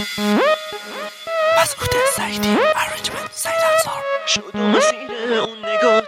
مسعود سعیدی ارنجمنت سعید انصار. شد و مسیر اون نگات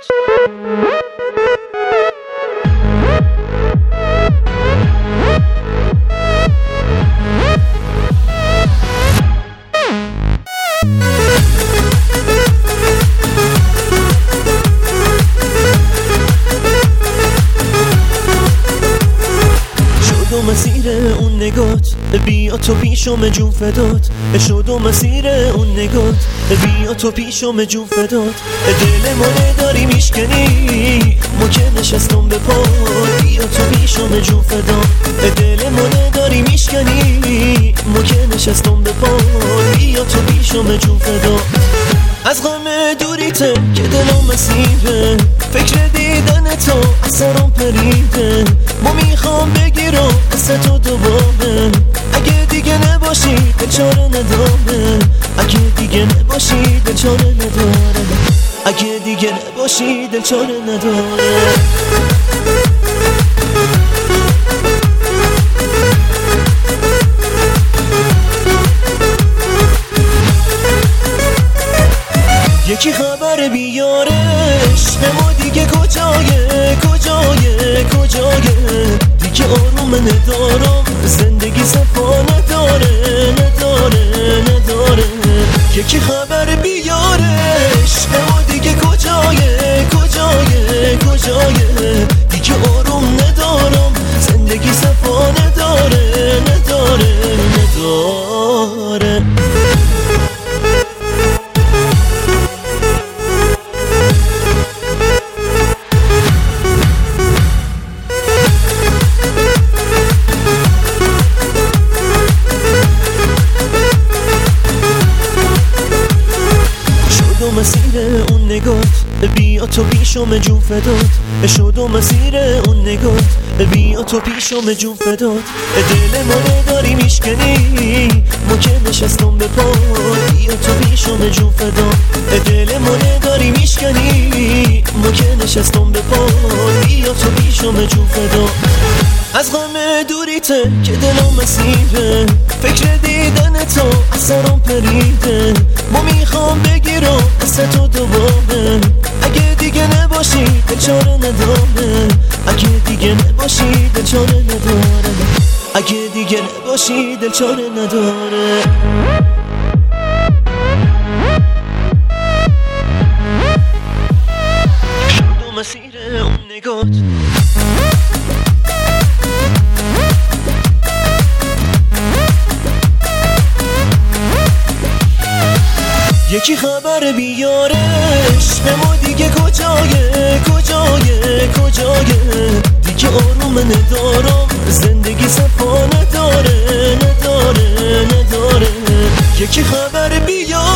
مسیر اون نگات بیا تو پیشم جون فدات. شد و مسیر اون نگات بیا تو پیشم جون فدات. دل منه داری میشکنی ما که نشستم به پا. بیا تو پیشم جون فدات. دل منه داری میشکنی ما که نشستم به پا. بیا تو پیشم جون فدات. از غم دوریته که دلم مسیره، فکر دیدن تو اثرم پریده. ما میخوام بگیرم قصه تو دوباره. اگه دیگه نباشی دل چاره نداره. اگه دیگه نباشی دل چاره نداره. اگه دیگه نباشی دل چاره نداره. یکی خبر بیارش به ما دیگه کجایه کجایه کجایه. دیگه آروم ندارم زندگی صفا نداره نداره نداره. یکی خبر بیارش به ما دیگه کجایه کجایه کجایه. دیگه آروم ندارم زندگی صفا نداره نداره نداره. مسیر اون نگات بیا تو پیشم جون فدات. شد و مسیر اون نگات بیا تو پیشم جون فدات. دل منه داری میشکنی ما که نشستم به پا. بیا تو پیشم جون فدات. دل منه داری میشکنی ما که نشستم به پا. بیا تو پیشم جون فدات. از غم دوریته که دلم مسیره، فکر دیدن تو اثرم پریده. ما میخوام بگیرم قصه تو دوباره. اگه دیگه نباشی دل چاره نداره. اگه دیگه نباشی دل چاره نداره. اگه دیگه نباشی دل چاره نداره. شد و مسیر اون نگات یکی خبر بیارش به ما دیگه کجایه کجایه کجایه. دیگه آروم ندارم زندگی صفا نداره نداره نداره. یکی خبر بیارش